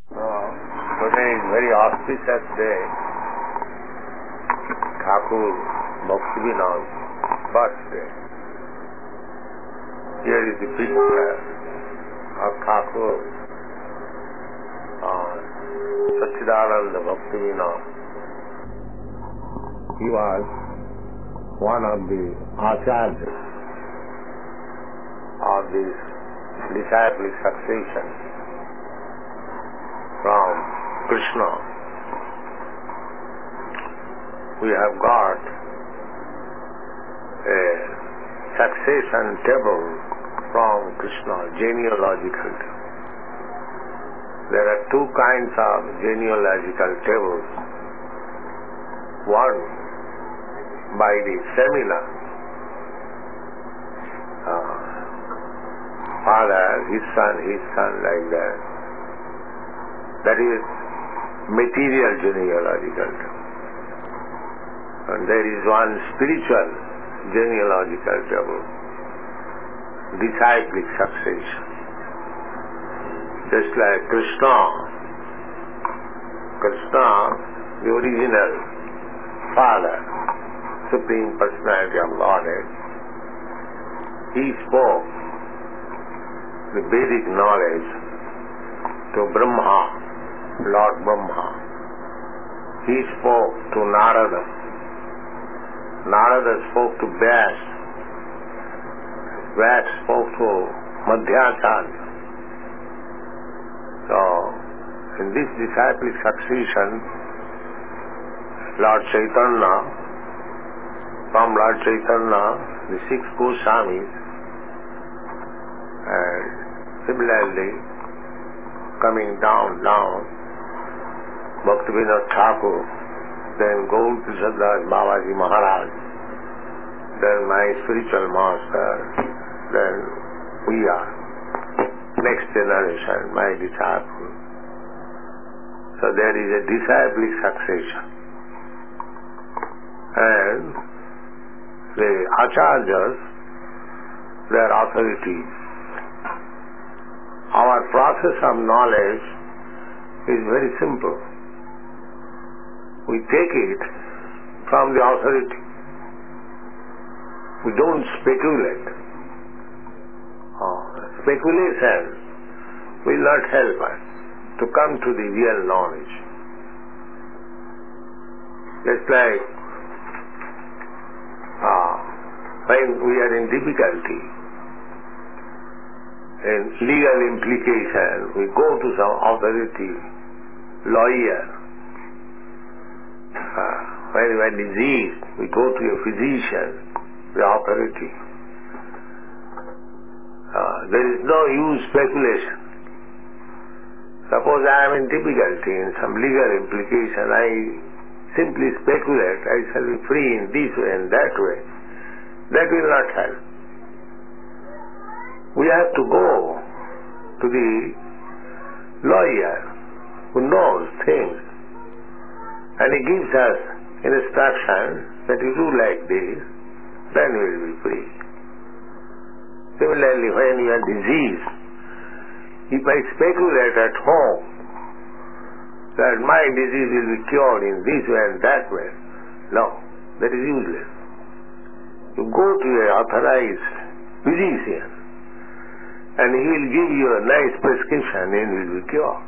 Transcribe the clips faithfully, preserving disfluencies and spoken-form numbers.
Uh, today is very auspicious day, Thakur Bhaktivinoda's birthday. Here is the picture of Thakur uh, Sachidananda Bhaktivinoda. He was one of the acharyas of this disciplic succession from Krishna. We have got a succession table from Krishna, genealogical table. There are two kinds of genealogical tables. One by the seminar, uh, father, his son, his son, like that. That is material genealogical table. And there is one spiritual genealogical table, disciplic succession. Just like Krishna, Krishna, the original Father, Supreme Personality of Godhead, he spoke the Vedic knowledge to Brahma, Lord Brahma. He spoke to Narada. Narada spoke to Vyas. Vyas spoke to Madhyacharya. So, in this disciplic succession, Lord Chaitanya, from Lord Chaitanya, the six Goswamis, and similarly, coming down, down, Bhaktivinoda Thakur, then Gaur Krishnadas Babaji Maharaj, then my spiritual master, then we are, next generation, my disciple. So there is a disciplic succession. And the acharyas, their authorities. Our process of knowledge is very simple. We take it from the authority. We don't speculate. Oh, speculation will not help us to come to the real knowledge. Just like uh, when we are in difficulty, in legal implication, we go to some authority, lawyer. Uh, when we are diseased, we go to a physician, the authority. Uh, there is no use speculation. Suppose I am in difficulty in some legal implication, I simply speculate, I shall be free in this way and that way. That will not help. We have to go to the lawyer who knows things, and he gives us instruction that you do like this, then we will be free. Similarly, when you are diseased, if I speculate at home that my disease will be cured in this way and that way, no, that is useless. You go to an authorized physician, and he will give you a nice prescription and you will be cured.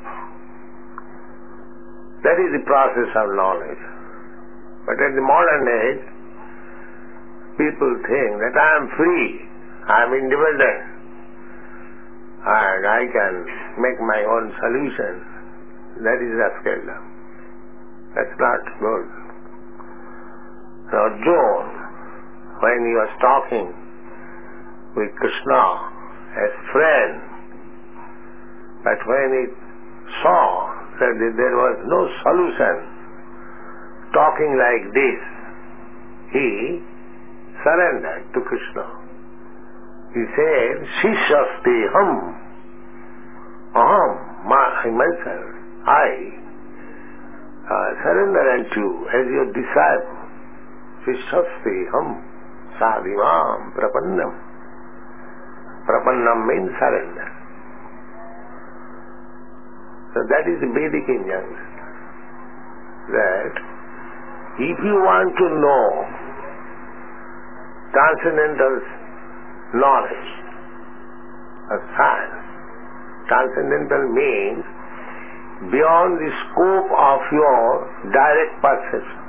That is the process of knowledge. But at the modern age, people think that I am free, I am independent, and I can make my own solution. That is rascaldom. That's not good. Now, Arjuna, when he was talking with Krishna as friend, but when he saw that there was no solution talking like this, he surrendered to Krishna. He said, Shishasti hum, aham, myself, I uh, surrender unto you as your disciple. Shishasti hum, sadhivam, prapannam. Prapannam means surrender. So that is the Vedic injunction. That if you want to know transcendental knowledge or science, transcendental means beyond the scope of your direct perception.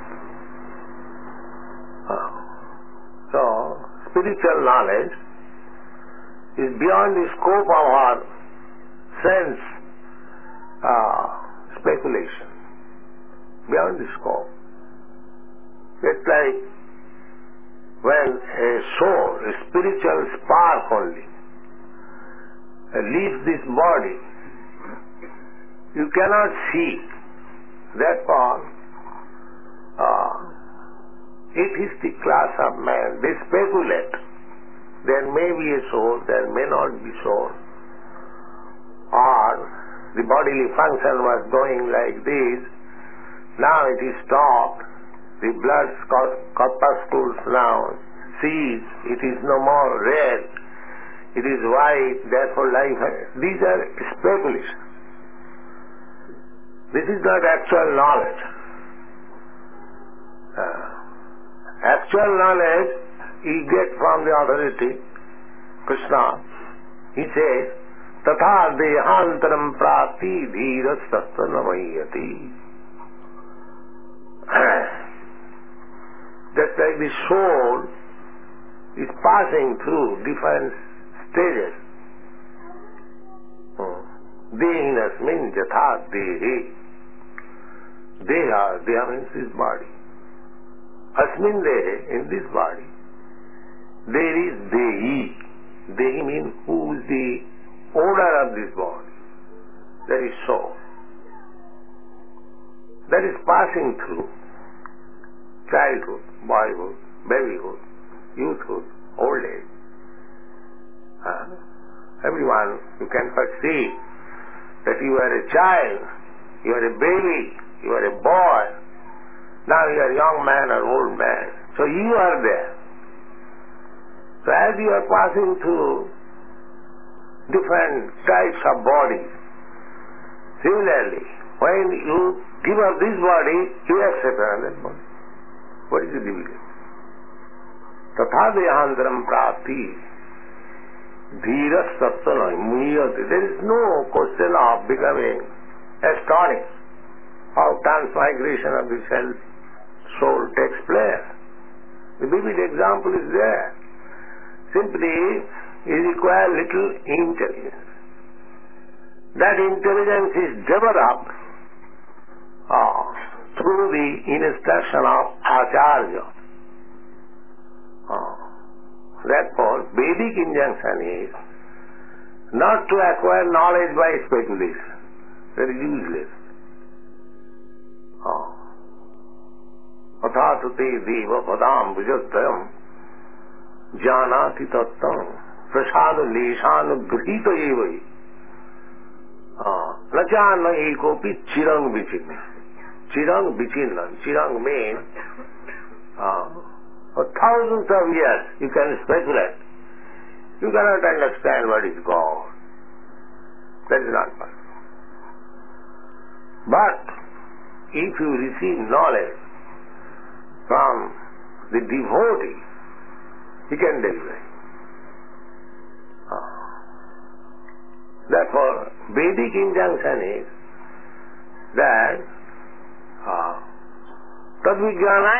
Uh, so, spiritual knowledge is beyond the scope of our sense uh, speculation. Beyond the scope. It's like when a soul, a spiritual spark only, uh, leaves this body, you cannot see. Therefore, uh, it is the class of man. They speculate. There may be a soul, there may not be soul. Or the bodily function was going like this, now it is stopped. The blood corpuscles now cease. It is no more red. It is white, therefore life has... These are speculations. This is not actual knowledge. Uh, actual knowledge you get from the authority, Krishna. He says, Tatha dehantaram prati dhira sasta namayati. Just like the soul is passing through different stages. Dehinasmin jatha dehi. Deha, deha means this body. Asmin dehe, in this body, there is dehi. Dehi means who is the owner of this body. That is soul. That is passing through childhood, boyhood, babyhood, youthhood, old age. Uh, everyone, you can perceive that you are a child, you are a baby, you are a boy, now you are a young man or old man. So you are there. So as you are passing through different types of bodies, similarly, when you give up this body, you accept another body. What is the difficulty? Tatha dehantaram prati dhira sattva muyati. There is no question of becoming astonished how transmigration of the self soul takes place. The vivid example is there. Simply, you require little intelligence. That intelligence is developed uh, through the instruction of Acharya. Uh, therefore, Vedic injunction is not to acquire knowledge by speculation. That is useless. Atha te deva padam vijatayam janati tattam prasada leshanu grihita evai nachana ekopi chirang vichinna. Chirang vichinna. Chirang means uh, for thousands of years you can speculate. You cannot understand what is God. That is not possible. But if you receive knowledge from the devotee, he can deliver. Uh, therefore, Vedic injunction is that uh, Tadvijnana,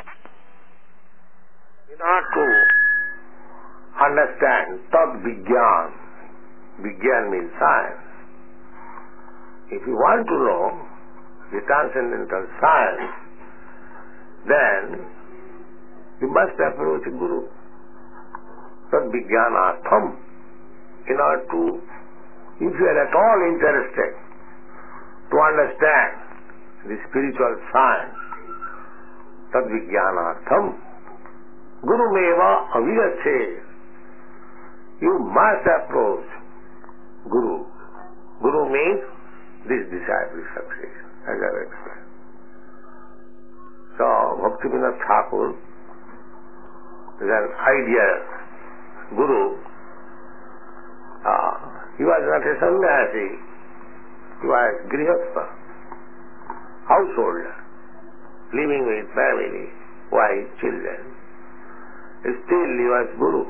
in order to understand Tad-Vigyan, Vigyan means science. If you want to know the transcendental science, then you must approach a Guru. Tad-Vigyanartham. In order to, if you are at all interested to understand the spiritual science, Tad-Vigyanartham, Guru meva avigache. You must approach Guru. Guru means this disciple succession, as I have explained. So, Bhaktivinoda Thakur is an ideal Guru. Uh, he was not a sannyasi. He was grihastha, householder, living with family, wife, children. Still he was guru.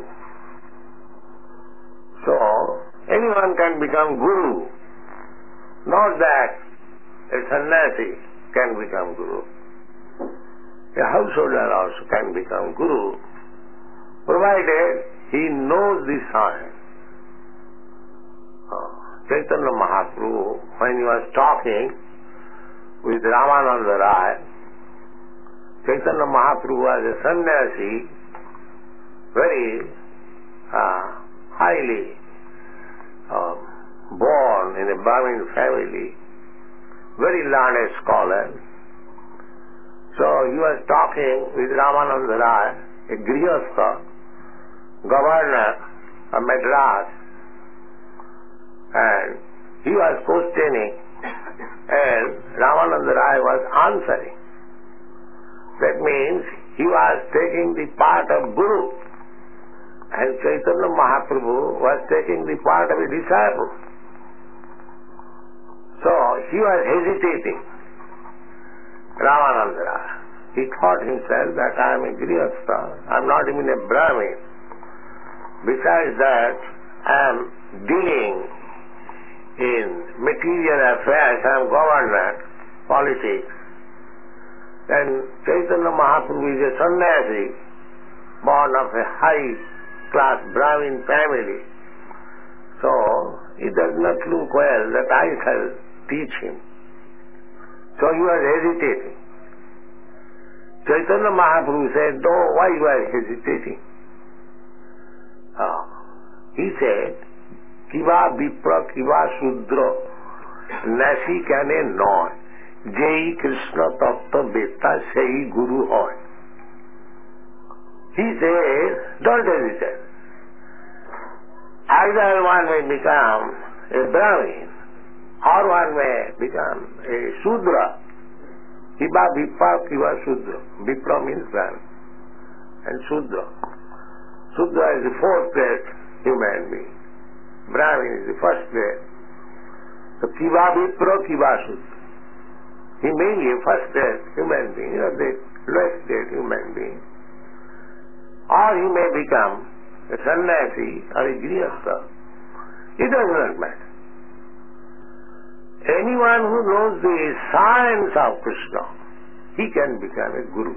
So, anyone can become guru. Not that a sannyasi can become guru. A householder also can become guru, provided he knows the science. Chaitanya Mahaprabhu, when he was talking with Ramananda Rai, Chaitanya Mahaprabhu was a sannyasi, very uh, highly uh, born in a Brahmin family, very learned scholar. So he was talking with Ramananda Rai, a grihastha, governor of Madras, and he was questioning and Ramananda Rai was answering. That means he was taking the part of Guru and Chaitanya Mahaprabhu was taking the part of a disciple. So he was hesitating, Ramananda Rai. He thought himself that I am a grihastha, I am not even a Brahmin. Besides that, I am dealing in material affairs, I am governor, politics. And Chaitanya Mahaprabhu is a sannyasi, born of a high-class Brahmin family. So, it does not look well that I shall teach him. So he was hesitating. Chaitanya Mahaprabhu said, no, why you are hesitating? Uh, he said, Kiva Vipra Kiva Sudra Nasi Kane Noy Jai Krishna Tattva Beta Sei Guru Hoy. He says, don't hesitate. Either one may become a Brahmin or one may become a Sudra. Kiva Vipra Kiva Sudra. Vipra means Brahmin and Sudra. Sudra is the fourth grade human being. Brahmin is the first grade. So Kiva Vipra Kiva Sudra. He may be a first grade human being, or the lowest grade human being. Or he may become a sannyasi or a grihastha. It does not matter. Anyone who knows the science of Krishna, he can become a guru.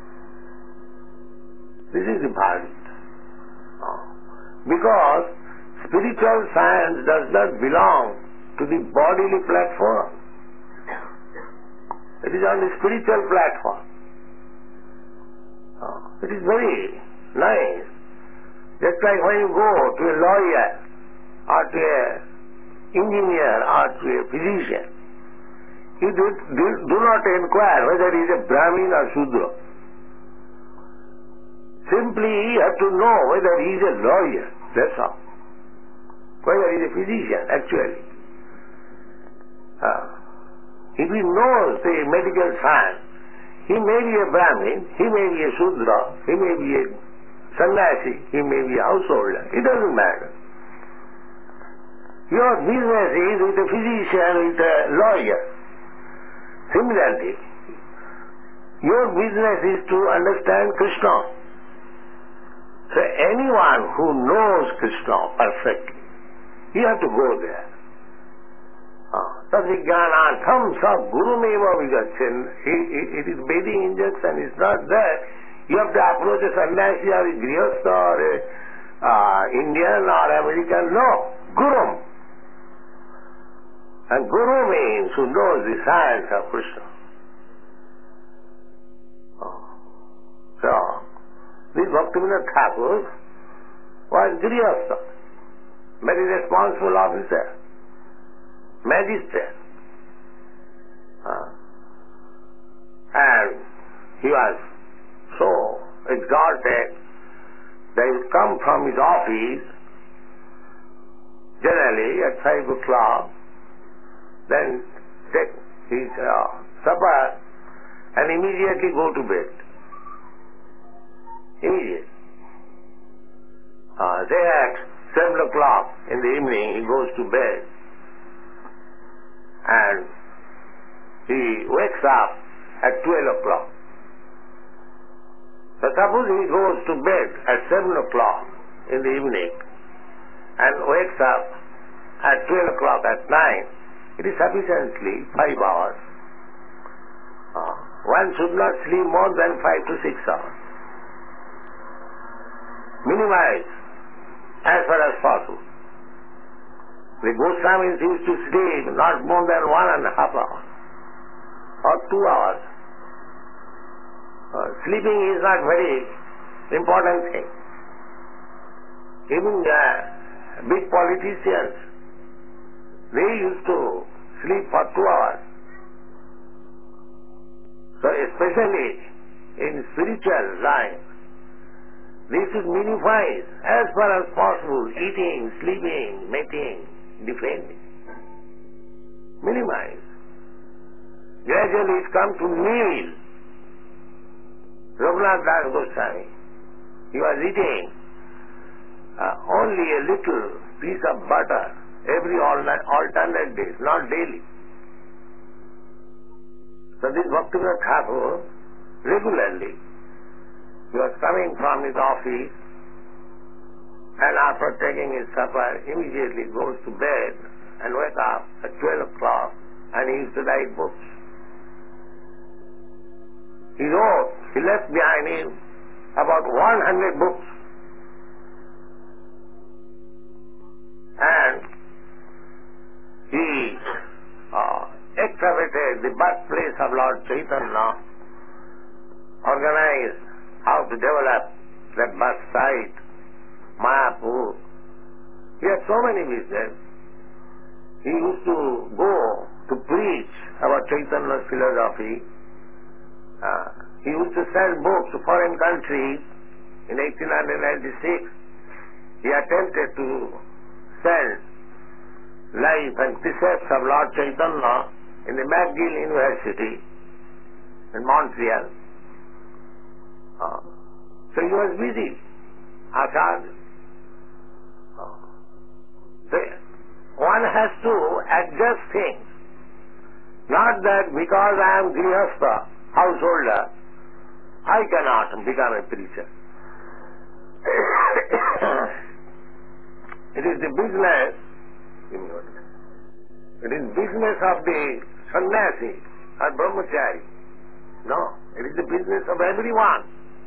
This is the Bhagavad. Because spiritual science does not belong to the bodily platform. It is on the spiritual platform. It is very nice. Just like when you go to a lawyer or to an engineer or to a physician, you do, do, do not inquire whether he is a Brahmin or Shudra. Simply you have to know whether he is a lawyer, that's all. Whether he is a physician, actually. Uh, if he knows the medical science, he may be a Brahmin, he may be a Shudra, he may be a sannyasi, he may be a householder. It doesn't matter. Your business is with a physician, with a lawyer. Similarly, your business is to understand Krishna. So anyone who knows Krishna perfectly, you have to go there. Tadvigyanatham sa gurumeva vigacchen. It is Vedic injunction, it's not there. You have to approach a sannyasi or a grihastha or a uh, Indian or American. No, gurum. And guru means who knows the science of Krishna. Oh. So, this Bhaktivinoda Thakur was grihastha, very responsible officer, magistrate. Uh, and he was so exalted that he would come from his office generally at five o'clock, then take his uh, supper and immediately go to bed. Immediately. Uh, then at seven o'clock in the evening he goes to bed. and he wakes up at twelve o'clock. So suppose he goes to bed at seven o'clock in the evening and wakes up at twelve o'clock at night, it is sufficiently five hours. Uh, one should not sleep more than five to six hours. Minimize as far as possible. The Goswamis used to sleep not more than one and a half hours or two hours. Uh, sleeping is not very important thing. Even the big politicians, they used to sleep for two hours. So especially in spiritual life, they should minimize as far as possible eating, sleeping, mating, defending. Minimize. Gradually it comes to meal. Raghunath Das Goswami, he was eating uh, only a little piece of butter every alternate days, not daily. So this Bhaktivinoda Thakur, regularly, he was coming from his office and after taking his supper, immediately goes to bed and wake up at twelve o'clock and he used to write books. He wrote, he left behind him about one hundred books. And he uh, excavated the birthplace of Lord Chaitanya, organized how to develop that birth site, Mayapur. He had so many visits. He used to go to preach about Chaitanya's philosophy. Uh, he used to send books to foreign countries. In eighteen ninety-six, he attempted to send Life and Precepts of Lord Chaitanya in the McGill University in Montreal. Uh, so he was busy. Acharya. Uh, so one has to adjust things. Not that because I am Grihastha, householder, I cannot become a preacher. It is the business, it is business of the sannyasi or brahmachari. No, it is the business of everyone.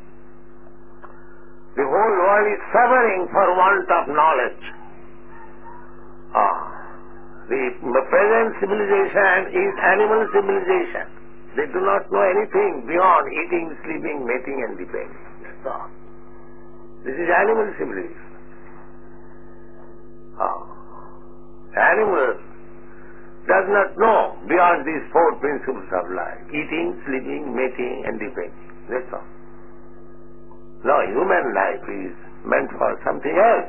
The whole world is suffering for want of knowledge. Ah, the, the present civilization is animal civilization. They do not know anything beyond eating, sleeping, mating and depending. That's all. This is animal civilization. Ah. Animal does not know beyond these four principles of life. Eating, sleeping, mating and depending. That's all. No, human life is meant for something else.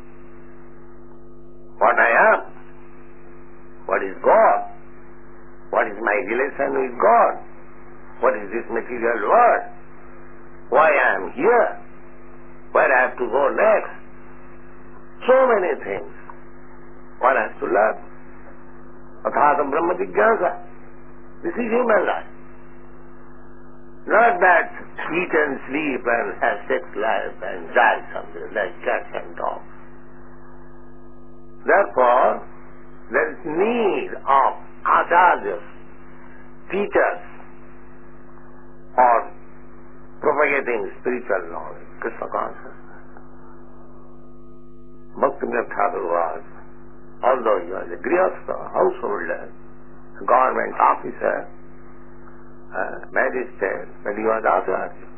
What I am, what is God, what is my relation with God, what is this material world, why I am here, where I have to go next. So many things one has to learn. Athata Brahma Jigyasa. This is human life. Not that eat and sleep and have sex life and die somewhere like cats and dogs. Therefore, there is need of acharyas, teachers, for propagating spiritual knowledge, Krishna consciousness. Bhaktivinoda Thakur was, although he was a grihastha, householder, a government officer, uh, magistrate, but he was acharya.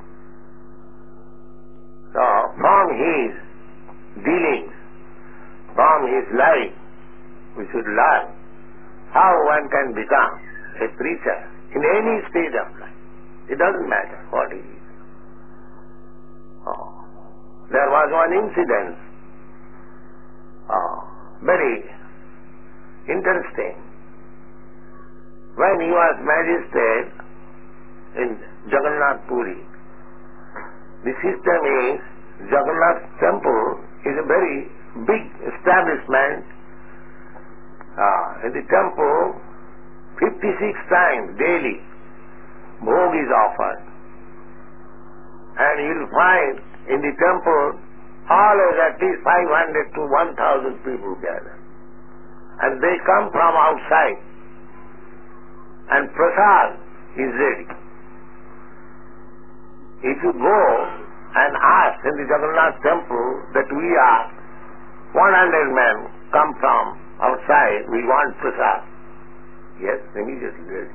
So, from his dealings, from his life, we should learn how one can become a preacher in any stage of life. It doesn't matter what he is. Oh. There was one incident, oh, very interesting. When he was magistrate in Jagannath Puri, the system is Jagannath Temple is a very big establishment. Uh, in the temple, fifty-six times daily bhog is offered. And you will find in the temple always at least five hundred to one thousand people gather. And they come from outside. And prasad is ready. If you go and ask in the Jagannath temple that we are one hundred men come from outside, we want prasad. Yes, immediately ready.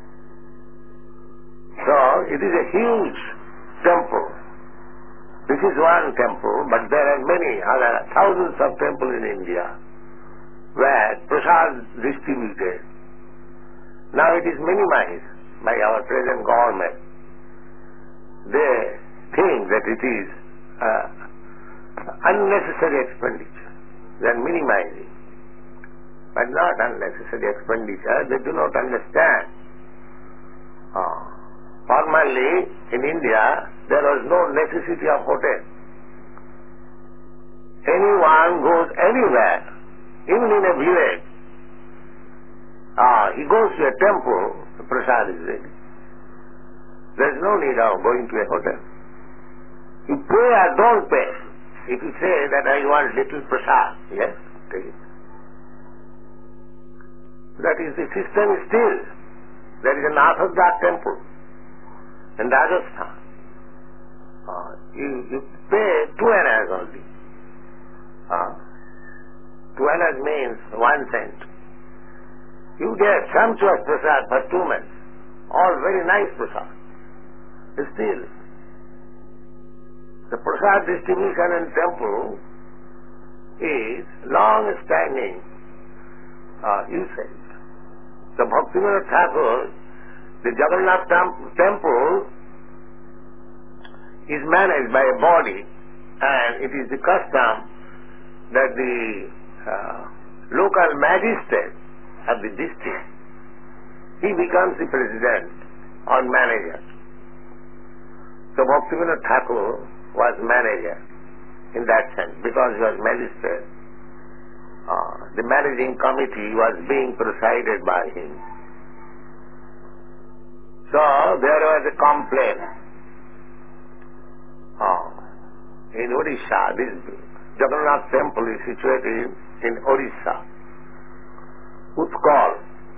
So it is a huge temple. This is one temple, but there are many other thousands of temples in India where prasad is distributed. Now it is minimized by our present government. They think that it is uh, unnecessary expenditure. They are minimizing. But not unnecessary expenditure. They do not understand. Uh, formerly in India there was no necessity of hotel. Anyone goes anywhere, even in a village, uh, he goes to a temple, the prasad is ready. There is no need of going to a hotel. You pay or don't pay. If you say that I want little prasad, yes, take it. That is the system still. There is an Orthodox temple in Rajasthan. Uh, you, you pay two annas only. Uh, two annas means one cent. You get sumptuous prasad for two months. All very nice prasad. Still, the prasad distribution in temple is long-standing uh, usage. The Bhaktivinoda Thakur, the Jagannath tem- temple is managed by a body, and it is the custom that the uh, local magistrate of the district, he becomes the president or manager. So Bhaktivinoda Thakur was manager in that sense because he was magistrate. Uh, the managing committee was being presided by him. So there was a complaint. Uh, in Odisha, this Jagannath temple is situated in Odisha. Utkal.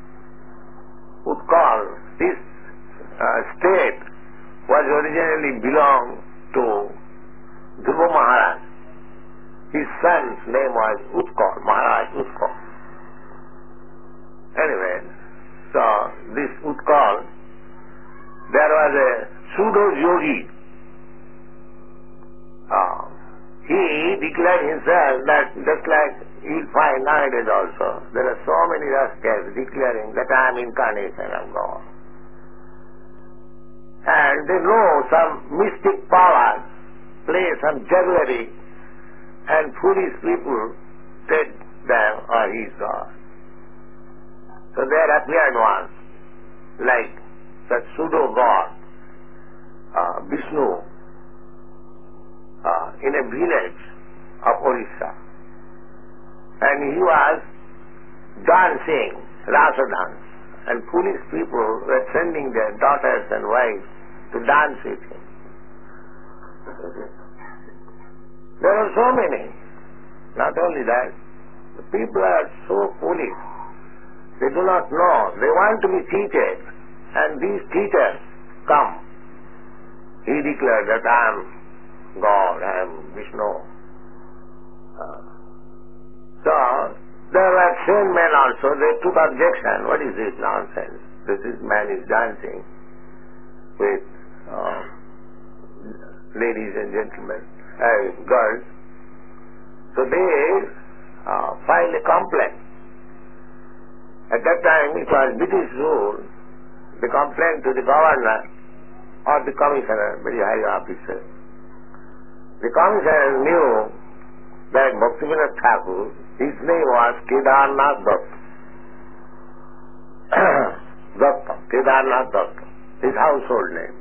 Utkal, this uh, state was originally belonged to Dhruva Maharaj. His son's name was Utkal, Maharaj Utkal. Anyway, so this Utkal, there was a pseudo-yogi. Uh, he declared himself that just like you'll find nowadays also, there are so many rascals declaring that I am incarnation of God. And they know some mystic powers, play some jugglery, and foolish people take them, or he is God. So there appeared one, like that pseudo-god, uh, Vishnu, uh, in a village of Orissa. And he was dancing, rasa dance, and foolish people were sending their daughters and wives to dance with him. There are so many. Not only that, the people are so foolish. They do not know. They want to be cheated. And these teachers come. He declared that I am God, I am Vishnu. Uh, so, there were sane men also. They took objection. What is this nonsense? This is man is dancing with uh, ladies and gentlemen, uh, girls. So they uh, filed a complaint. At that time it was British rule. The complaint to the governor or the commissioner, very high officer. The commissioner knew that Bhaktivinoda Thakur, his name was Kedarnath Datta. Datta, Kedarnath Datta, his household name.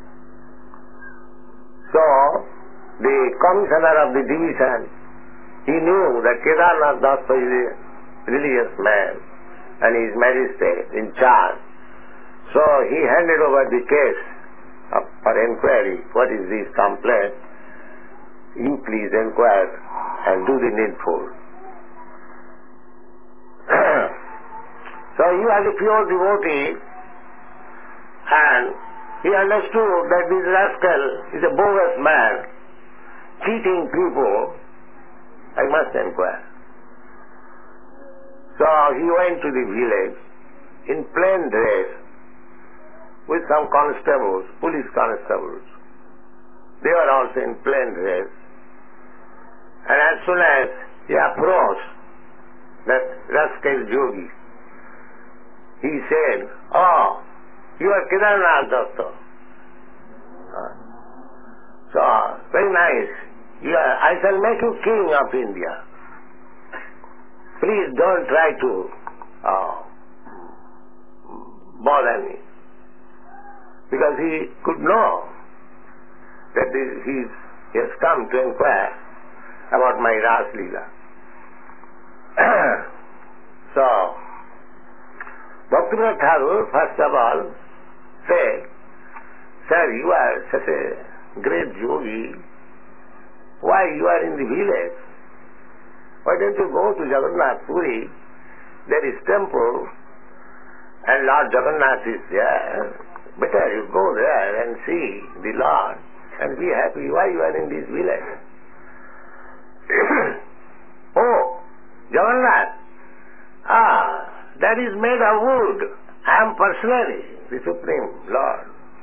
So, the commissioner of the division, he knew that Kedarnath Datta is a religious man and His Majesty in charge. So he handed over the case uh, for inquiry. What is this complaint? You please inquire and do the needful. So he was a pure devotee, and he understood that this rascal is a bogus man, cheating people. I must inquire. So he went to the village in plain dress with some constables, police constables. They were also in plain dress. And as soon as he approached that rascal yogi, he said, "Oh, you are Kedarnath Datta. Uh, so, very nice. You are, I shall make you king of India. Please don't try to uh, bother me." Because he could know that this, he's, he has come to inquire about my Ras Leela. So, Bhaktivinoda Thakur first of all said, "Sir, you are such a great yogi. Why you are in the village? Why don't you go to Jagannath Puri? There is temple and Lord Jagannath is there. Better you go there and see the Lord and be happy. Why you are in this village?" "Oh, Jagannath, ah, that is made of wood. I am personally the Supreme Lord.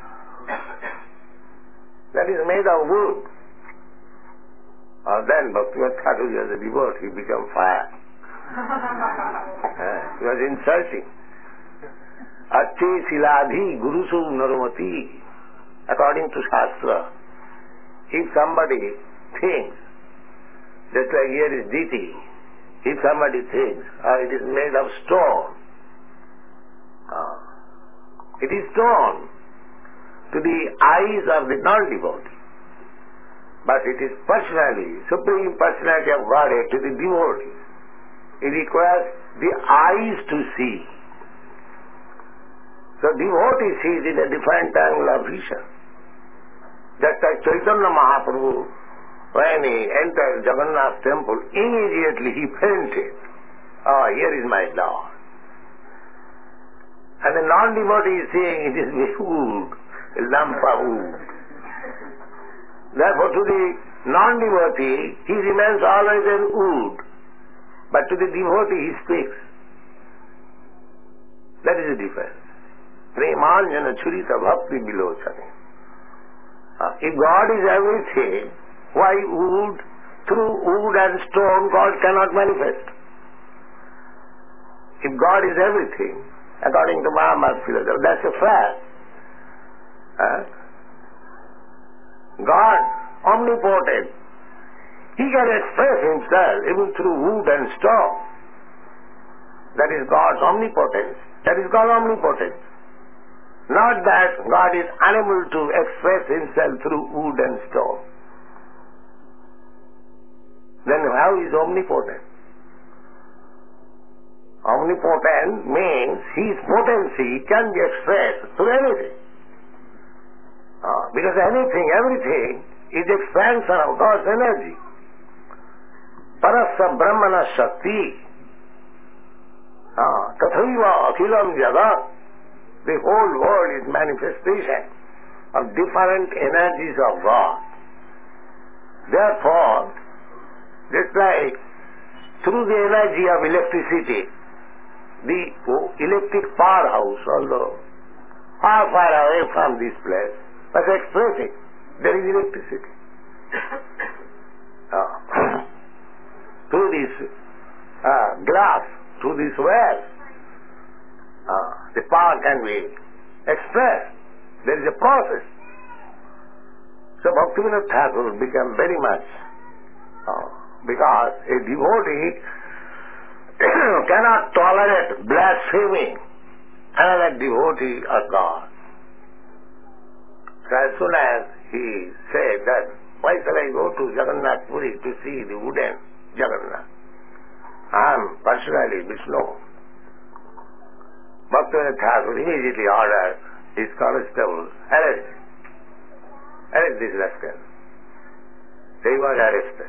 That is made of wood." Uh, then Bhaktivinoda Thakur as a devotee, he became fire. uh, he was insulting. Ache siladhi gurusu narumati. According to Shastra, if somebody thinks, just like here is Diti, if somebody thinks, oh, it is made of stone, uh, it is stone to the eyes of the non-devotee. But it is personally, Supreme Personality of Godhead to the devotee. It requires the eyes to see. So devotee sees in a different angle of vision. Just like Chaitanya Mahaprabhu, when he entered Jagannath temple, immediately he fainted. Oh, here is my Lord. And the non-devotee is saying it is wood, a lump of wood. Therefore to the non-devotee, he remains always in wood. But to the devotee he speaks. That is the difference. Premanjana churita bhakti bilochane. If God is everything, why wood, through wood and stone God cannot manifest? If God is everything, according to Mahabharata philosophy, that's a fact. Uh, God, omnipotent, He can express Himself even through wood and stone. That is God's omnipotence. That is called omnipotence. Not that God is unable to express Himself through wood and stone. Then how is omnipotent? Omnipotent means His potency can be expressed through anything. Uh, because anything, everything is expansion of God's energy. Parasya Brahmana Shakti. Tathaiva Akhilam Jagat. The whole world is manifestation of different energies of God. Therefore, just like through the energy of electricity, the electric powerhouse, although far, far away from this place, but expressing, there is electricity. uh, through this uh, glass, through this well, uh, the power can be expressed. There is a process. So Bhaktivinoda Thakur became very much, uh, because a devotee cannot tolerate blaspheming another devotee of God. So as soon as he said that, why shall I go to Jagannath Puri to see the wooden Jagannath? I am personally Vishnu. Bhaktivinoda Thakur immediately ordered his constable, arrest. Arrest this rascal. So he was arrested.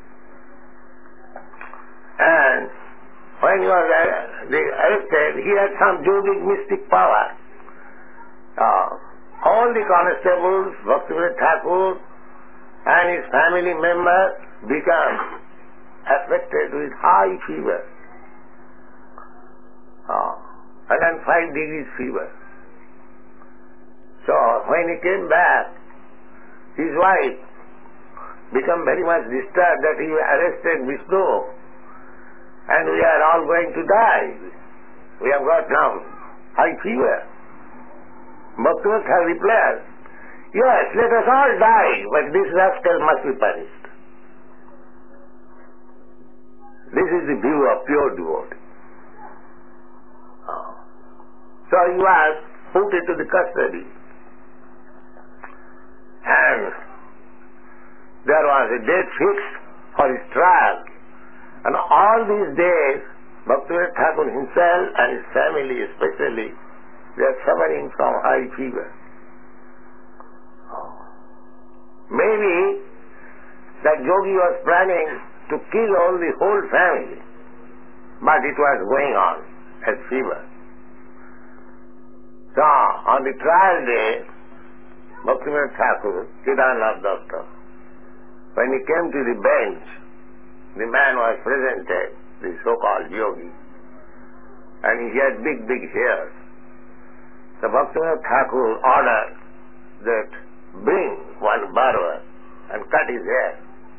And when he was arrested, he had some yogic mystic power. Uh, all the constables, Bhaktivinoda Thakur and his family members became affected with high fever. Uh, one hundred five degrees fever. So when he came back, his wife became very much disturbed that he arrested Vishnu and we are all going to die. We have got now high fever. Bhaktivinoda Thakur replied, yes, let us all die, but this rascal must be punished. This is the view of pure devotee. Oh. So he was put into the custody. And there was a date fixed for his trial. And all these days, Bhaktivinoda Thakur himself and his family especially, they are suffering from high fever. Oh. Maybe that yogi was planning to kill all the whole family, but it was going on as fever. So, on the trial day, Bhaktivinoda Thakur, Kedarnath Doctor, when he came to the bench, the man was presented, the so-called yogi, and he had big, big hairs. So Bhaktivinoda Thakur ordered that bring one barber and cut his hair.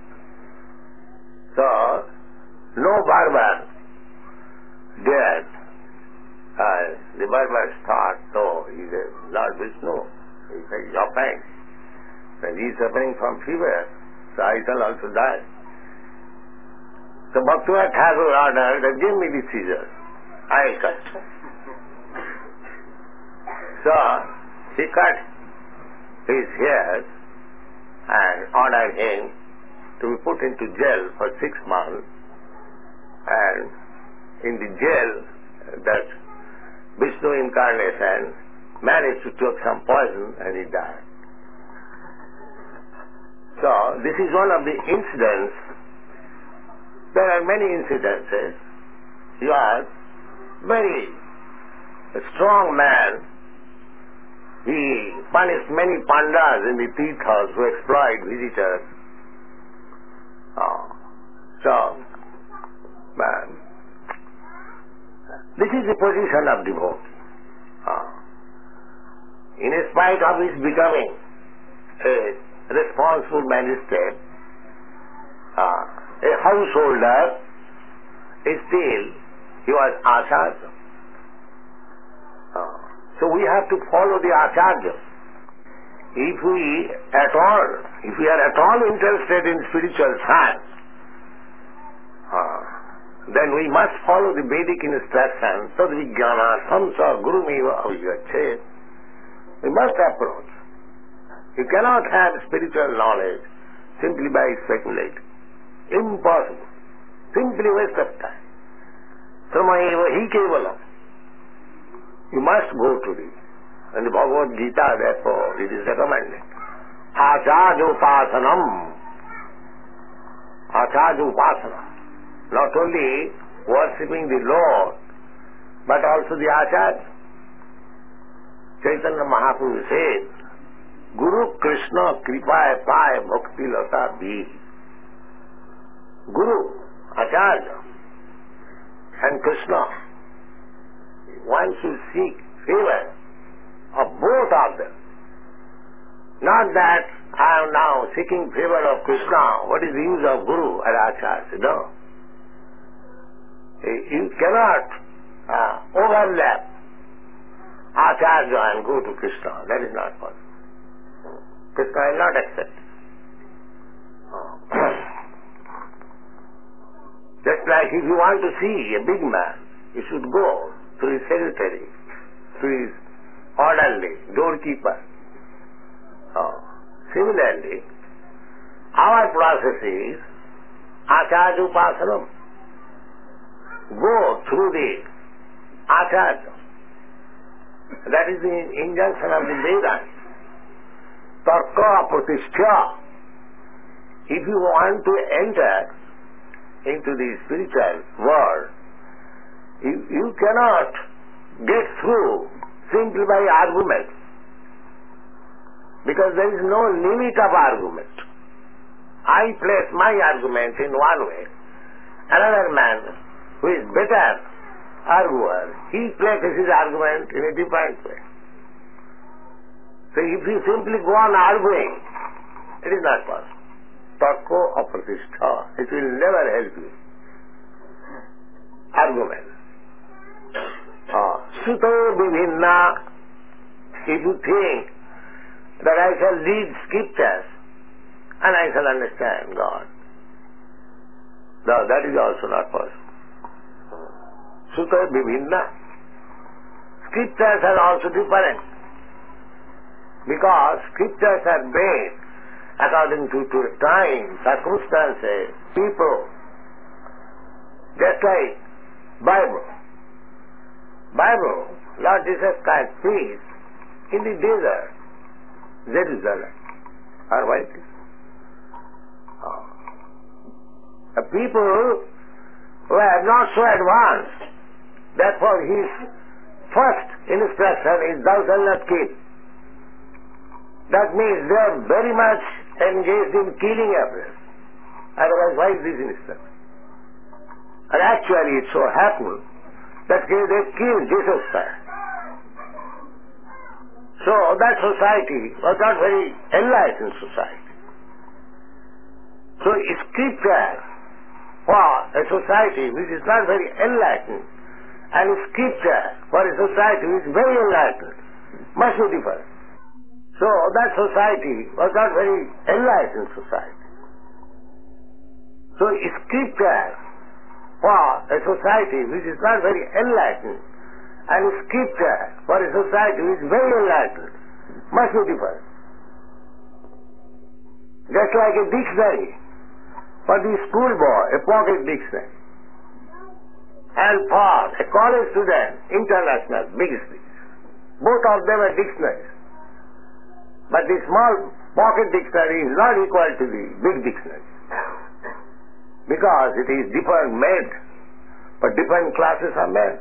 So, no barber dared. Uh, the barber thought, no, he is Lord Vishnu. He said, your pain. When he is suffering from fever, so I shall also die. So Bhaktivinoda Thakur ordered that give me the scissors. I will cut. So he cut his hairs and ordered him to be put into jail for six months. And in the jail, that Vishnu incarnation managed to take some poison and he died. So this is one of the incidents. There are many incidences. He was very a strong man. He punished many pandas in the tirthas who exploit visitors. Oh. So, man, this is the position of devotee. Oh. In spite of his becoming a responsible magistrate, uh, a householder, still he was acharya. Uh, so we have to follow the acharya. If we at all, if we are at all interested in spiritual science, uh, then we must follow the Vedic instructions. Tad vijnana samsa gurumeva avijachet. We must approach. You cannot have spiritual knowledge simply by speculating. Impossible. Simply waste of time. Samaeva hi kevalam. You must go to the, and the Bhagavad Gita, therefore, it is recommended. Achajopasanam. Achajopasanam. Not only worshipping the Lord, but also the Acharya. Chaitanya Mahaprabhu said, Guru Krishna Kripaya Paya Bhakti Lata Bhi. Guru, Acharya, and Krishna, one should seek favor of both of them. Not that I am now seeking favor of Krishna. What is the use of Guru and Acharya? No. You cannot uh, overlap Acharya and go to Krishna. That is not possible. Krishna will not accept. Just like if you want to see a big man, you should go to his secretary, to his orderly, doorkeeper. Oh. Similarly, our process is Acharya Upasanam. Go through the Acharya. That is the injunction of the Vedas. Tarka pratishtha. If you want to enter into the spiritual world, you, you cannot get through simply by arguments, because there is no limit of argument. I place my argument in one way. Another man who is better arguer, he places his argument in a different way. So if you simply go on arguing, it is not possible. Tarko apratishtha. It will never help you. Argument. Uh, Suto vivinna. If you think that I shall read scriptures and I shall understand God, no, that is also not possible. Suto vivinna. Scriptures are also different, because scriptures are made according to, to time, circumstances, people. Just like Bible. Bible, Lord Jesus Christ preached in the desert, Jerusalem, or what it is. Oh. The people were not so advanced, therefore his first instruction is, thou shalt not kill. That means they are very much engaged in killing others. Otherwise, why is this instruction? And actually it so happened that they killed Jesus Christ. So that society was not very enlightened society. So scripture for a society which is not very enlightened and scripture for a society which is very enlightened must be different. So that society was not very enlightened society. So scripture for a society which is not very enlightened and scripture for a society which is very enlightened must be different. Just like a dictionary for the schoolboy, a pocket dictionary, and for a college student, international, big speech. Both of them are dictionaries. But the small pocket dictionary is not equal to the big dictionary, because it is different made for different classes of men.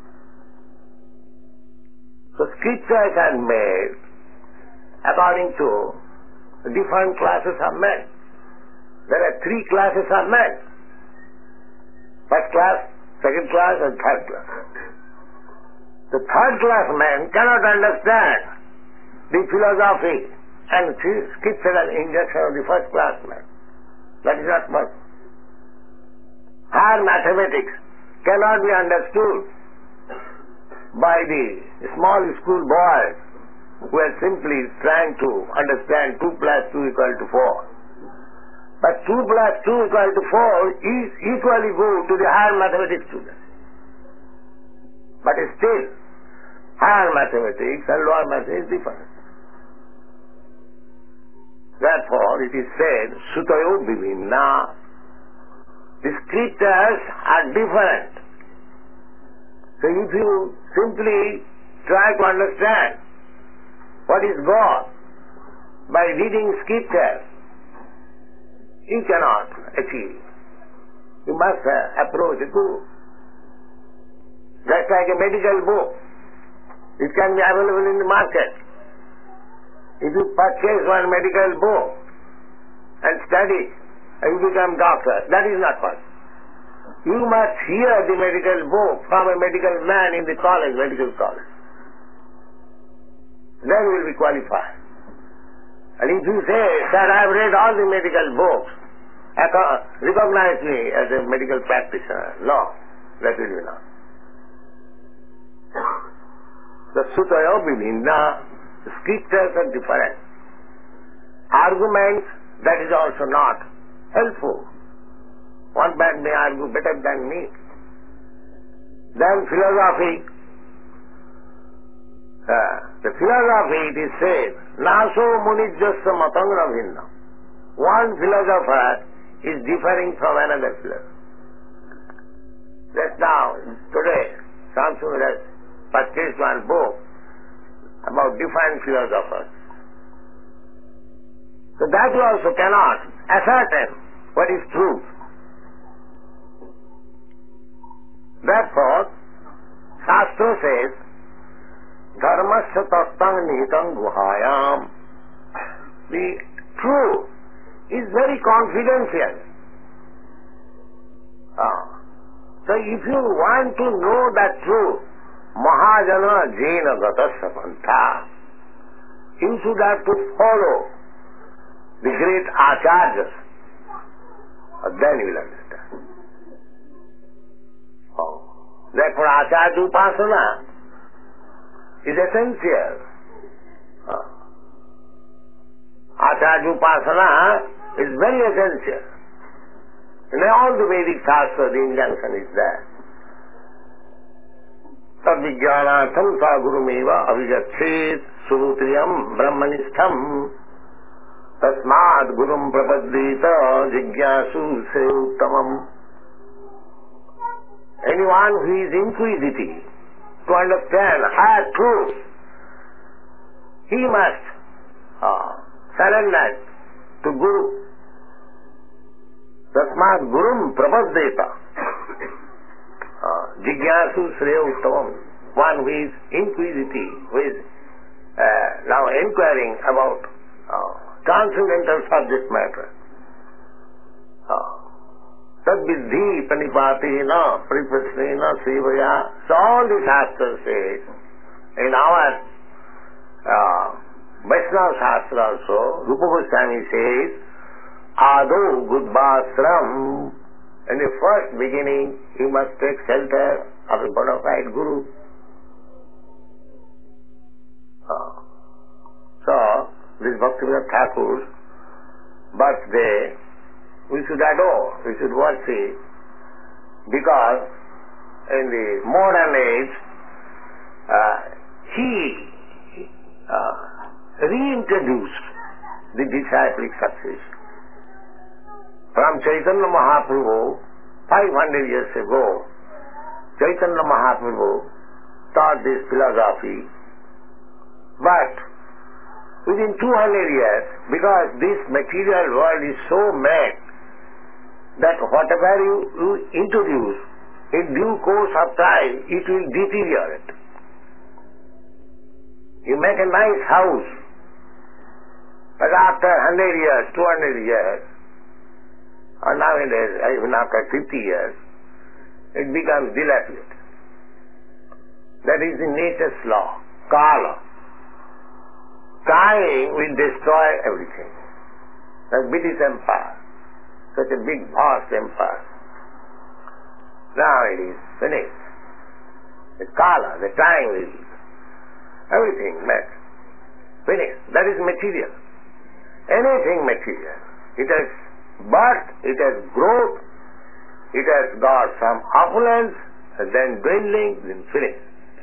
So scriptures are made according to different classes of men. There are three classes of men: first class, second class, and third class. The third class men cannot understand the philosophy and scriptural injunction of the first class man. That is not much. Higher mathematics cannot be understood by the small school boys who are simply trying to understand two plus two equal to four. But two plus two equal to four is equally good to the higher mathematics students. But still, higher mathematics and lower mathematics is different. Therefore, it is said, Sutayo Vivinna. The scriptures are different. So if you simply try to understand what is God by reading scriptures, you cannot achieve. You must uh, approach a guru. Just like a medical book. It can be available in the market. If you purchase one medical book and study, and you become doctor, that is not possible. You must hear the medical book from a medical man in the college, medical college. Then you will be qualified. And if you say, sir, I have read all the medical books, recognize me as a medical practitioner, no, that will be not. The Sutayo Vivinna, the scriptures are different. Arguments, that is also not helpful. One man may argue better than me. Then philosophy. Uh, the philosophy, it is said, Naso munijjasya matanga bhinna. One philosopher is differing from another philosopher. Just now, today, Samsung has purchased one book different philosophers. So that you also cannot ascertain what is truth. Therefore, Shastra says, Dharmasya tattam nihitam guhayam. The truth is very confidential. Ah. So if you want to know that truth, Mahajana Jena Gatasya Pantha, you should have to follow the great Acharyas. Then you will understand. Oh. Therefore Acharya Upasana is essential. Oh. Acharya Upasana is very essential. In all the Vedic Shastra, the injunction is there. Tad-vijnanatham sa gurumeva avijachet surutriyam brahmanishtham tasmad gurum prapaddita jigyasu seuttamam. Anyone who is inquisitive to understand higher truth, he must uh, surrender to Guru. Tasmad gurum prapaddeta jigyasu sreya uttamam. One who is inquisitive, who is uh, now inquiring about uh, transcendental subject matter. Tad-viddhi pranipatena priprasnena sevaya. So all the Shastras say, in our uh, Vaishnava Shastra also, Rupa Goswami says, Ado Gudbasram. In the first beginning, you must take shelter of a bona fide Guru. Uh, so, this Bhaktivinoda Thakur's birthday, we should adore, we should worship, because in the modern age, uh, he uh, reintroduced the disciplic succession. From Chaitanya Mahaprabhu, five hundred years ago, Chaitanya Mahaprabhu taught this philosophy, but within two hundred years, because this material world is so mad that whatever you, you introduce, in due course of time, it will deteriorate. You make a nice house, but after one hundred years, two hundred years, or nowadays, even after fifty years, it becomes dilapidated. That is the nature's law, Kala. Time will destroy everything. Like British Empire, such a big, vast empire. Now it is finished. The Kala, the time will, everything met. Finished. That is material. Anything material. It has birth, it has growth, it has got some opulence, and then dwindling, then finished.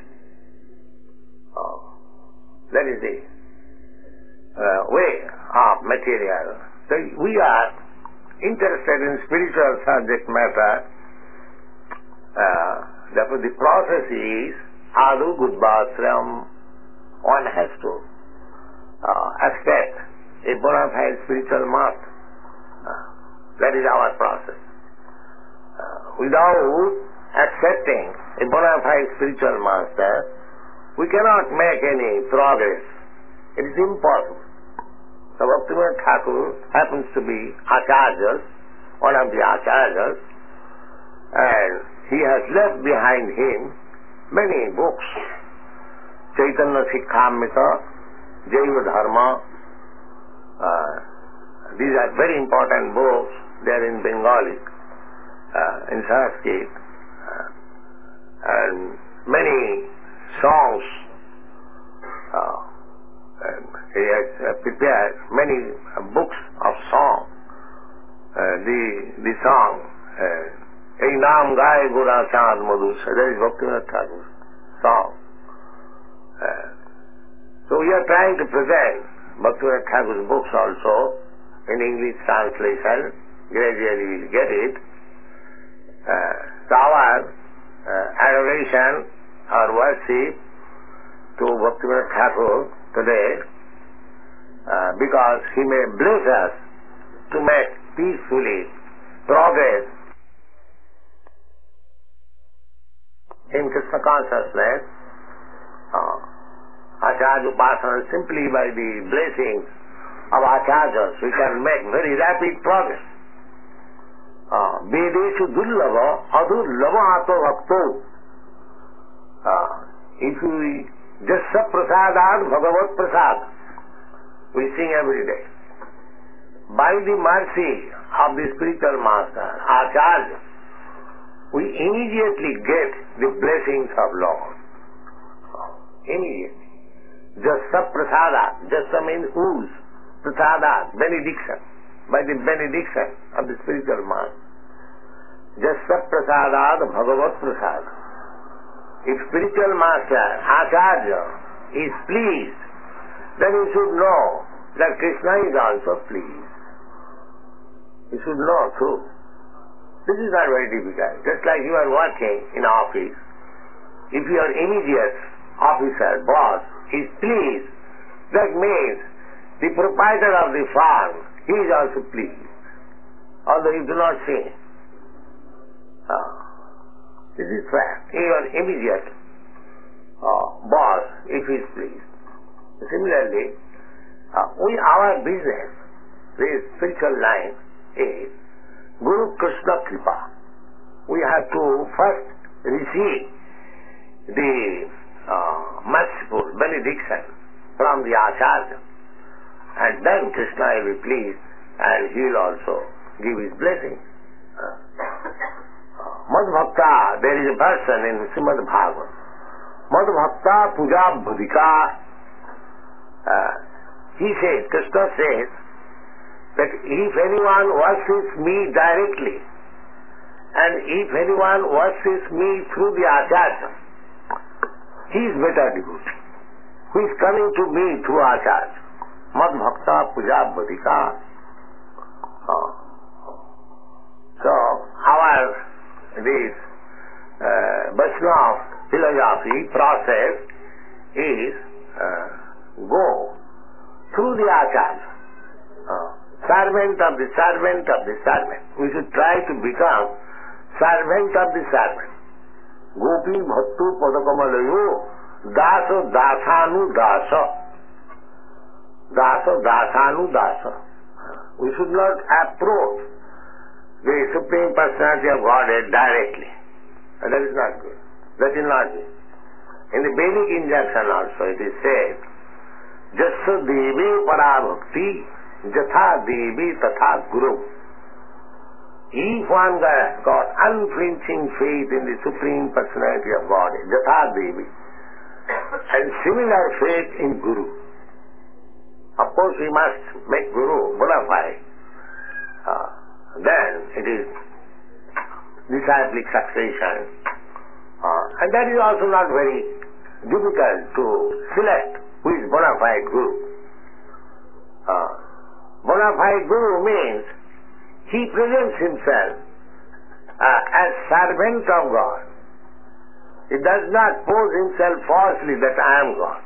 Oh. That is the uh, way of material. So we are interested in spiritual subject matter. Uh, therefore the process is Adu Gudbasram. One has to uh, accept a bona fide spiritual master. That is our process. Uh, without accepting a bona fide spiritual master, we cannot make any progress. It is impossible. So Bhaktivinoda Thakur happens to be Acharya, one of the Acharyas, and he has left behind him many books. Chaitanya Sikhamrita, Jaiva Dharma, uh, these are very important books. They are in Bengali, uh, in Sanskrit, uh, and many songs. Uh, and he has uh, prepared many uh, books of song. Uh, the the song, Ei Naam Gaye Gura Chand Madhu, that is Bhaktivinoda Thakur's song. Uh, so we are trying to present Bhaktivinoda Thakur's books also in English translation. Gradually we will get it. Uh, so our uh, adoration, our worship to Bhaktivinoda Thakur today uh, because he may bless us to make peacefully progress in Krishna consciousness. Uh, Acharya Upasana, simply by the blessings of Acharyas, we can make very rapid progress. Vedeshu dullava adullava ato bhakto. If we just prasadad bhagavat prasad, we sing every day. By the mercy of the spiritual master, Acharya, we immediately get the blessings of Lord. Immediately. Jasa prasada, jasa means whose? Prasada, benediction. By the benediction of the spiritual master. Jasa prasadad bhagavat prasad. If spiritual master, Acharya, is pleased, then you should know that Krishna is also pleased. You should know too. This is not very difficult. Just like you are working in office, if your immediate officer, boss, is pleased, that means the proprietor of the farm, he is also pleased, although you do not see him. Uh, this is fact. Your immediate uh, boss, if he is pleased. Similarly, uh, we, our business, this spiritual line, is Guru Krishna Kripa. We have to first receive the uh, merciful benediction from the Acharya, and then Krishna will be pleased and he will also give his blessing. Uh, Madhbhakta, there is a version in Srimad Bhagavatam. Madhbhakta puja bhudika. Uh, he says, Krishna says, that if anyone worships me directly, and if anyone worships me through the Acharya, he is better devotee. Who is coming to me through Acharya? Madhbhakta puja bhudika. Uh, so, our this uh, Vaishnava philosophy process is uh, go through the Acharya. Uh, servant of the servant of the servant. We should try to become servant of the servant. Gopi bhattu padakamalayo daso dasanu dasa. Daso dasanu dasa. We should not approach the Supreme Personality of Godhead directly. And that is not good. That is not good. In the Vedic injunction also it is said, Jassa devi parabhakti jatha devi tatha guru. If one has got unflinching faith in the Supreme Personality of Godhead, jatha devi, and similar faith in Guru. Of course we must make Guru bona fide. Uh, then it is disciplic succession. Uh, and that is also not very difficult to select who is bona fide Guru. Uh, bona fide Guru means he presents himself uh, as servant of God. He does not pose himself falsely that I am God.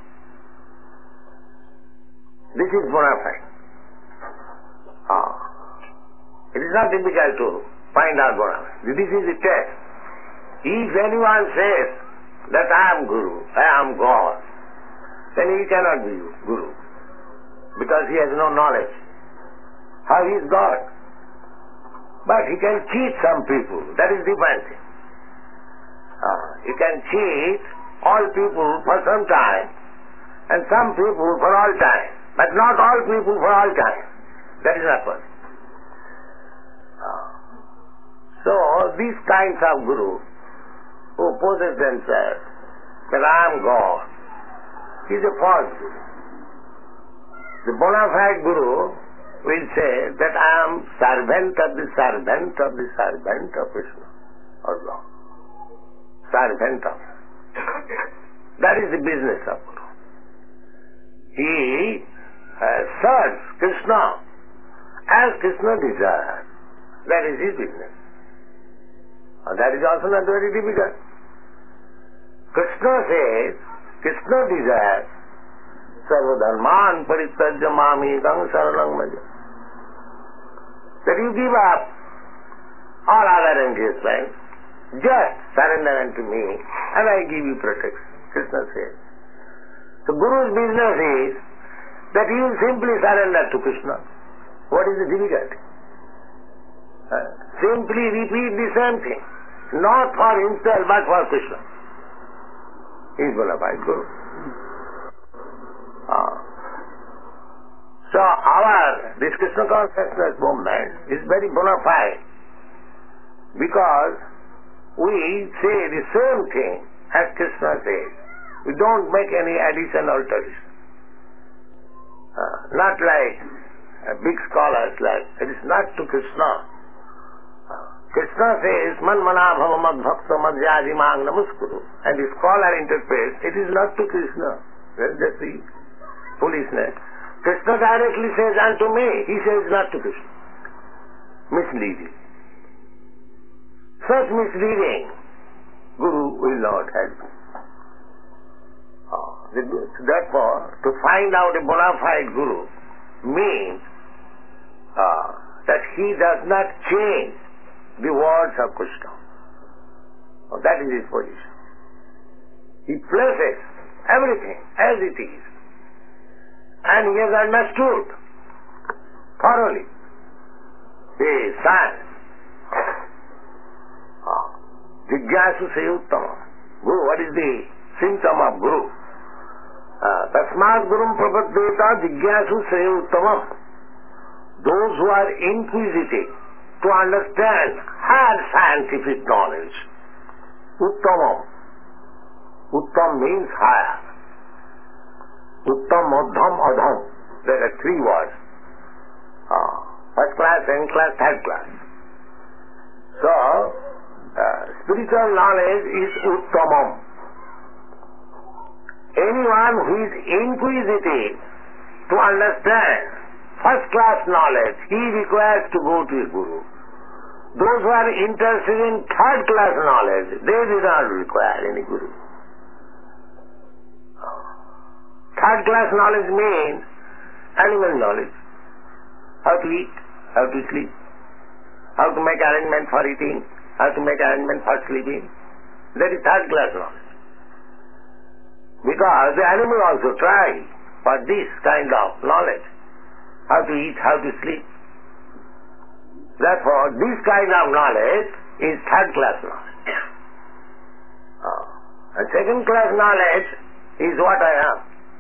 This is bona fide. Uh, it is not difficult to find out bona fide. This is the test. If anyone says that I am Guru, I am God, then he cannot be Guru, because he has no knowledge. How he is God? But he can cheat some people. That is different thing. Uh, he can cheat all people for some time and some people for all time, but not all people for all time. That is not possible. Uh, so these kinds of Guru who poses themselves that I am God, he is a false Guru. The bona fide Guru will say that I am servant of the servant of the servant of Krishna or Lord. Servant of. That is the business of Guru. He uh, serves Krishna as Krishna desires. That is his business. And that is also not very difficult. Krishna says, Krishna desires, sarvadharman parityajya mamekam saranam bhaja. That you give up all other engagements, just surrender unto me and I give you protection. Krishna says. So Guru's business is that you simply surrender to Krishna. What is the difficulty? Uh, simply repeat the same thing. Not for himself but for Krishna. He is bona fide Guru. Uh, so our, this Krishna consciousness movement is very bona fide because we say the same thing as Krishna says. We don't make any addition or alteration. Uh, not like uh, big scholars like, it is not to Krishna. Uh, Krishna says, Man mana bhava mad bhakta madhyadi mang namaskuru. And the scholar interprets, it is not to Krishna. That's just the foolishness. Krishna directly says unto me, he says not to Krishna. Misleading. Such misleading, Guru will not help. Uh, therefore, to find out a bona fide Guru means uh, that he does not change the words of Krishna. Oh, that is his position. He places everything as it is. And he has understood thoroughly the science. Uh, Jigyasu Sayuttama. Guru, what is the symptom of Guru? Tasmat Gurum Prapaddeta Jigyasu Sayuttamam. Those who are inquisitive to understand hard scientific knowledge. Uttamam. Uttam means higher. Uttam, Madhyam, Adham. There are three words. Uh, first class, second class, third class. So, uh, spiritual knowledge is Uttamam. Anyone who is inquisitive to understand first class knowledge, he requires to go to a Guru. Those who are interested in third class knowledge, they do not require any Guru. Third class knowledge means animal knowledge. How to eat, how to sleep, how to make arrangement for eating, how to make arrangement for sleeping. That is third class knowledge. Because the animal also try for this kind of knowledge. How to eat, how to sleep. Therefore, this kind of knowledge is third class knowledge. Uh, and second class knowledge is what I am.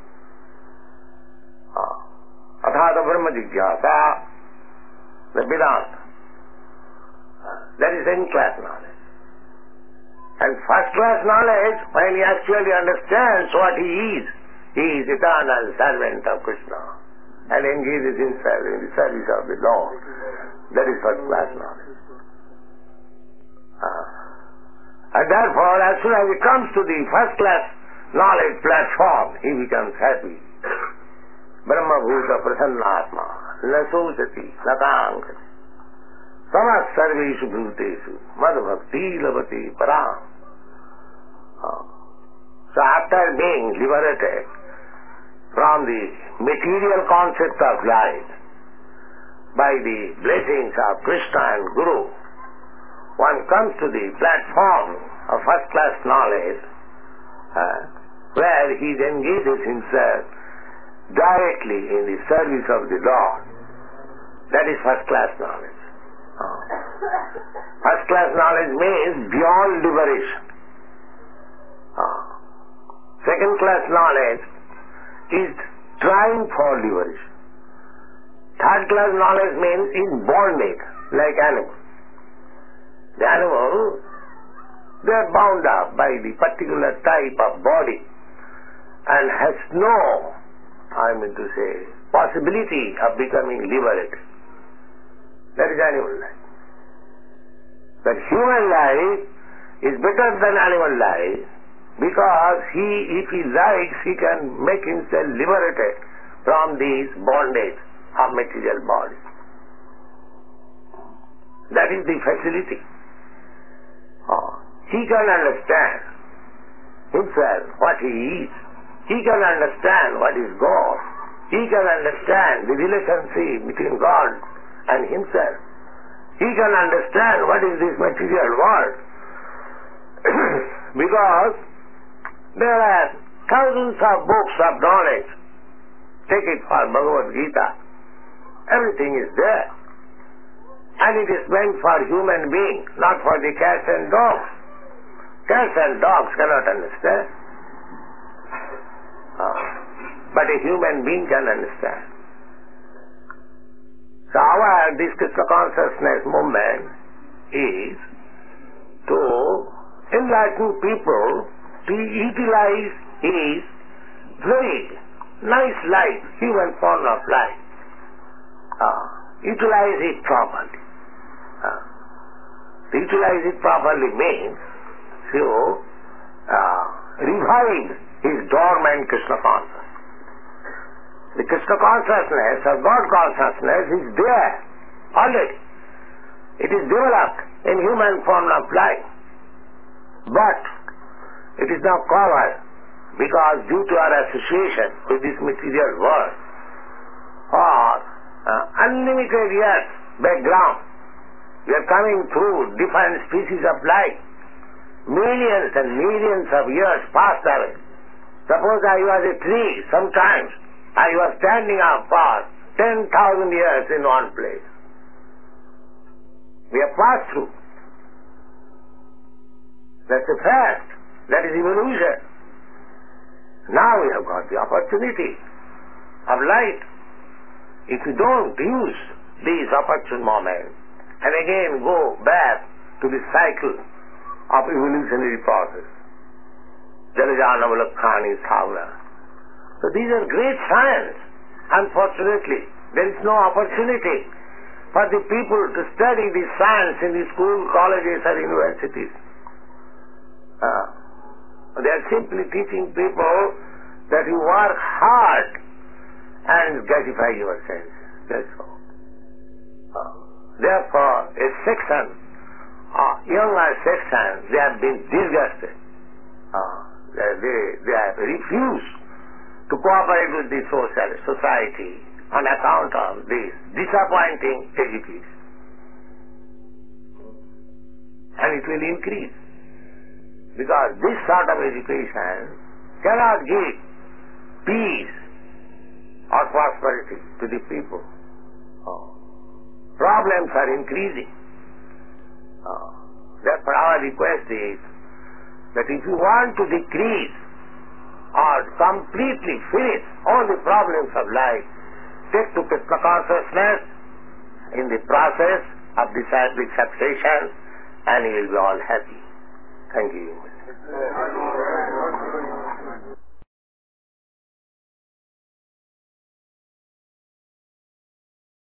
Uh, Athata Brahma Jigyasa, the Vedanta. Uh, that is second class knowledge. And first class knowledge, when he actually understands what he is, he is eternal servant of Krishna and engages himself in the service of the Lord. That is first class knowledge. Uh, and therefore, as soon as he comes to the first class knowledge platform, he becomes happy. Brahma Bhuta Prasannatma, Nasosati, Natankati, Samas Sarveshu Bhuteshu, Madhbhakti Lavati Param. Uh, so after being liberated from the material concept of life by the blessings of Krishna and Guru, one comes to the platform of first class knowledge uh, where he engages himself directly in the service of the Lord. That is first class knowledge. Uh, first class knowledge means beyond liberation. Uh, second class knowledge is trying for liberation. Third class knowledge means is bonded like animals. The animal, they are bound up by the particular type of body and has no, I mean to say, possibility of becoming liberated. That is animal life. But human life is better than animal life because he, if he likes, he can make himself liberated from this bondage of material body. That is the facility. Oh, he can understand himself, what he is. he can understand what is God. He can understand the relationship between God and himself. He can understand what is this material world. Because there are thousands of books of knowledge. Take it for Bhagavad Gita. Everything is there. And it is meant for human beings, not for the cats and dogs. Cats and dogs cannot understand. Uh, but a human being can understand. So our this Krishna consciousness movement is to enlighten people to utilize his very nice life, human form of life. Uh, utilize it properly. Uh, to utilize it properly means to uh, revive his dormant Krishna consciousness. The Krishna consciousness or God consciousness is there already. It is developed in human form of life. But it is now covered because due to our association with this material world or uh, unlimited years background, we are coming through different species of life. Millions and millions of years passed away. Suppose I was a tree, sometimes I was standing up for ten thousand years in one place. We have passed through. That's a fact. That is evolution. Now we have got the opportunity of light. If you don't use these opportune moments and again go back to the cycle of evolutionary process, Jalajanavalakhani Thavla. So these are great science. Unfortunately, there is no opportunity for the people to study this science in the school, colleges or universities. Uh, they are simply teaching people that you work hard and gratify your senses. That's all. Uh, therefore, a section, uh, younger section, they have been disgusted. Uh, they, they, they have refused to cooperate with the social society on account of this disappointing education. And it will increase. Because this sort of education cannot give peace or prosperity to the people. Oh. Problems are increasing. Oh. Therefore our request is that if you want to decrease or completely finish all the problems of life, take to Krishna consciousness in the process of disciplic succession and you will be all happy. Thank you.